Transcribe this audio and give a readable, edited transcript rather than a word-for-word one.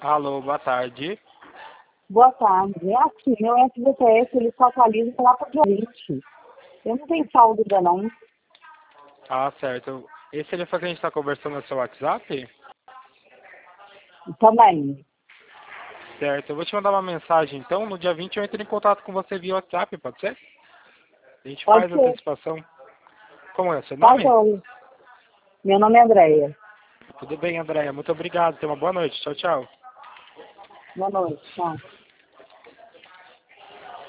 Alô, boa tarde. Boa tarde. É assim, meu SBTS ele só atualiza lá para o dia 20. Eu não tenho saldo ainda não. Ah, certo. Esse telefone que a gente está conversando no seu WhatsApp? Também. Certo. Eu vou te mandar uma mensagem, então. No dia 20 eu entro em contato com você via WhatsApp, pode ser? A gente Pode faz a ser. antecipação. Como é o seu Tá, nome? João. Meu nome é Andréia. Tudo bem, Andréia. Muito obrigado. Tenha uma boa noite. Tchau, tchau. Boa noite. Tchau.